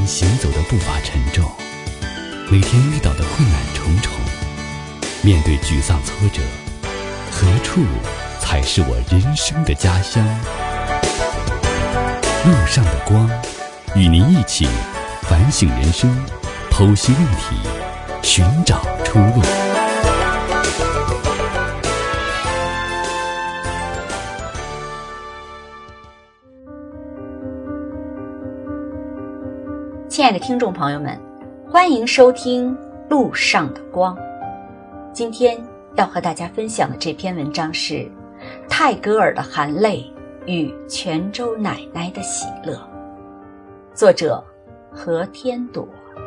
天行走的步伐沉重，每天遇到的困难重重，面对沮丧挫折，何处才是我人生的家乡？路上的光，与您一起反省人生，剖析问题，寻找出路。 亲爱的听众朋友们，欢迎收听路上的光。今天要和大家分享的这篇文章是泰戈尔的含泪与泉州奶奶的喜乐，作者何天朵。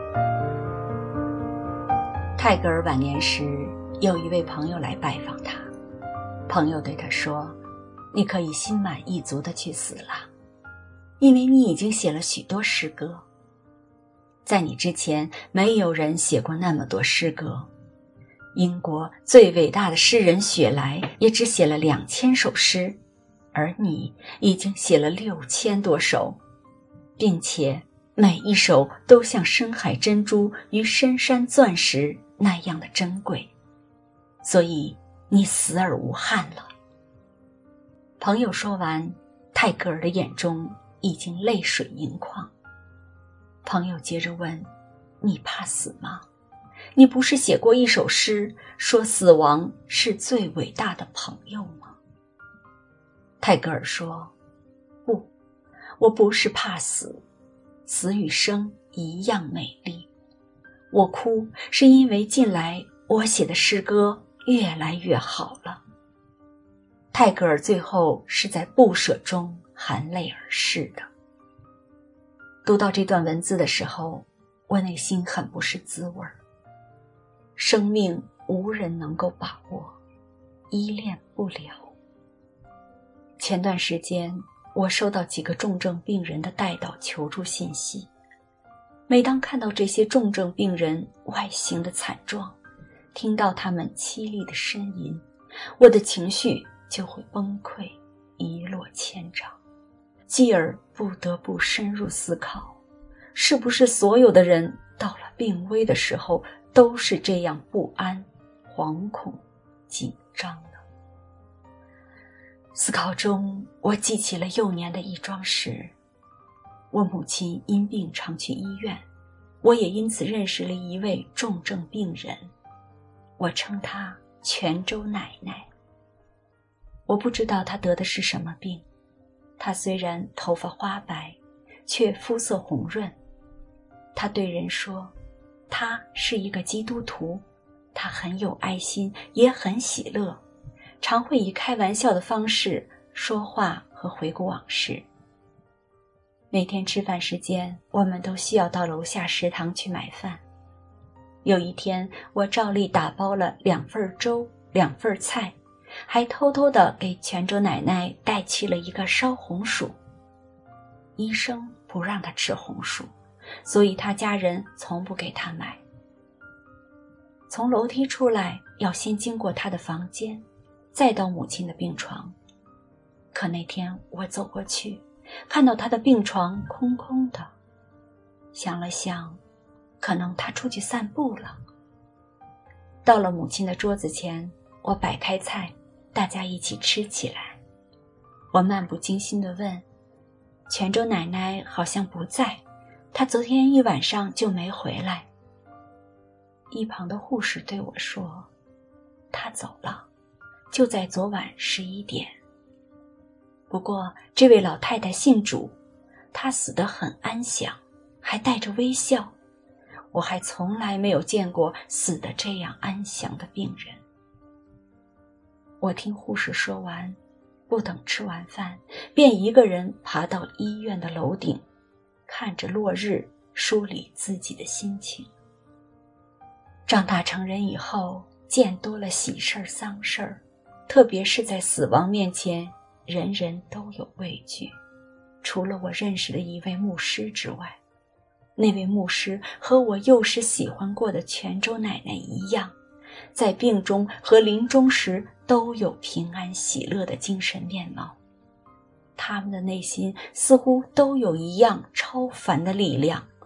泰戈尔晚年时，有一位朋友来拜访他，朋友对他说，你可以心满意足地去死了，因为你已经写了许多诗歌，在你之前没有人写过那么多诗歌，英国最伟大的诗人雪莱也只写了2000首诗，而你已经写了6000多首，并且每一首都像深海珍珠与深山钻石那样的珍贵，所以你死而无憾了。朋友说完，泰戈尔的眼中已经泪水盈眶。朋友接着问，你怕死吗？你不是写过一首诗，说死亡是最伟大的朋友吗？泰戈尔说，不，我不是怕死，死与生一样美丽。我哭是因为近来我写的诗歌越来越好了。泰戈尔最后是在不舍中含泪而逝的。读到这段文字的时候，我内心很不是滋味。生命无人能够把握，依恋不了。前段时间，我收到几个重症病人的带祷求助信息。每当看到这些重症病人外形的惨状，听到他们凄厉的呻吟，我的情绪就会崩溃，一落千丈。继而不得不深入思考，是不是所有的人到了病危的时候都是这样不安、惶恐、紧张呢？思考中，我记起了幼年的一桩事。我母亲因病常去医院，我也因此认识了一位重症病人，我称她泉州奶奶。我不知道她得的是什么病，她虽然头发花白，却肤色红润。她对人说，她是一个基督徒，她很有爱心，也很喜乐，常会以开玩笑的方式说话和回顾往事。每天吃饭时间，我们都需要到楼下食堂去买饭。有一天，我照例打包了2份粥、2份菜，还偷偷地给泉州奶奶带去了一个烧红薯。医生不让她吃红薯，所以她家人从不给她买。从楼梯出来，要先经过她的房间，再到母亲的病床。可那天我走过去，看到她的病床空空的，想了想，可能她出去散步了。到了母亲的桌子前，我摆开菜，大家一起吃起来。我漫不经心地问，泉州奶奶好像不在，她昨天一晚上就没回来。一旁的护士对我说，她走了，就在昨晚11点。不过这位老太太信主，她死得很安详，还带着微笑。我还从来没有见过死得这样安详的病人。我听护士说完，不等吃完饭，便一个人爬到医院的楼顶，看着落日，梳理自己的心情。长大成人以后，见多了喜事儿丧事儿，特别是在死亡面前，人人都有畏惧。除了我认识的一位牧师之外，那位牧师和我幼时喜欢过的泉州奶奶一样，在病中和临终时都有平安喜乐的精神面貌。他们的内心似乎都有一样超凡的力量，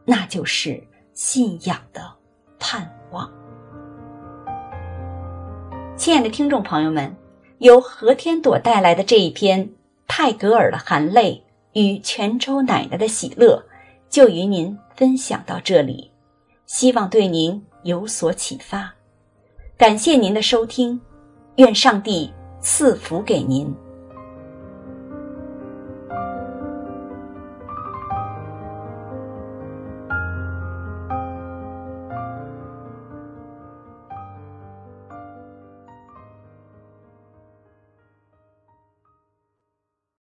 那就是信仰的盼望。亲爱的听众朋友们，由何天朵带来的这一篇泰戈尔的含泪与泉州奶奶的喜乐就与您分享到这里，希望对您有所启发。感谢您的收听，愿上帝赐福给您。